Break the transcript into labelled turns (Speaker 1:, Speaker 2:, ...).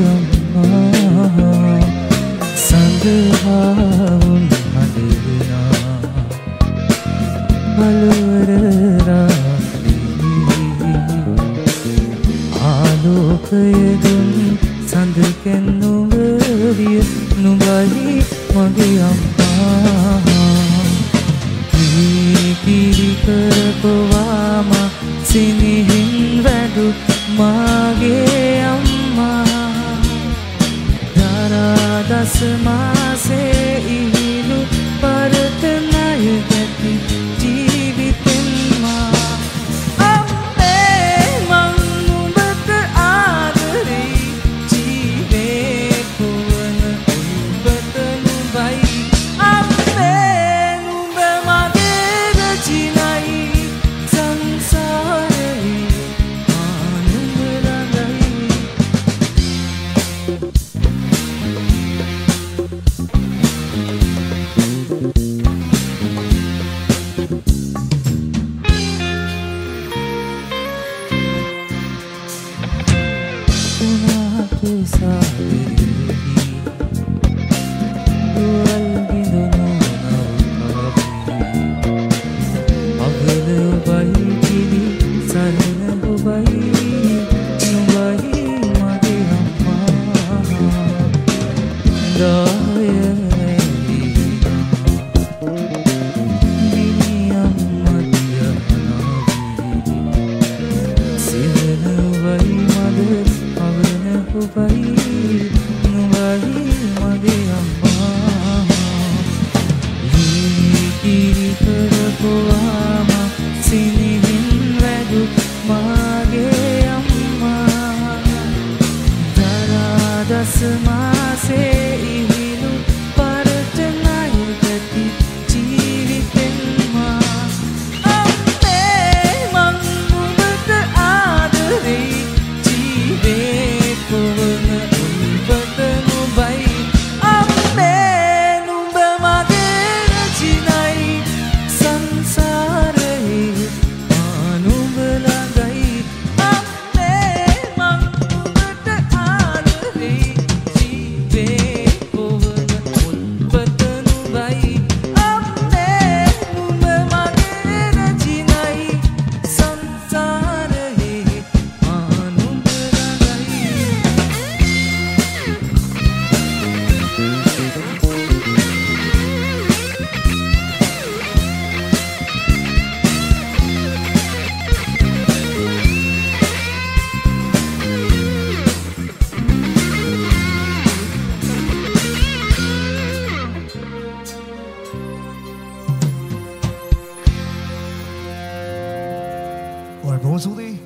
Speaker 1: අම්මා සඳහාවුන් හදනා බලවර රාත්‍රී ආලෝකය දුන් සඳකෙන් නුඹ විය නුඹයි මගේ අම්මා කිරි කරපුවාම සිනහින් වැදු මාගේ අම්මා දරා දස මාසේ ඉහිලු පරතනය ගැති ජීවිතෙන් මා අම්මේ මං නුඹට ආදරේ ජීවේ පුවන උඹට නුඹයි අම්මේ නුඹ මගේ රචිනයි සංසාරේ මා නුඹ ළඟයි Semase ihilu paratanay gati jeevithen ma amme man nubata aadare jeeve puwana umbata nubai amme nuba mage rachinai sansare anuba lagai amme man nubata aadare
Speaker 2: Bonjour.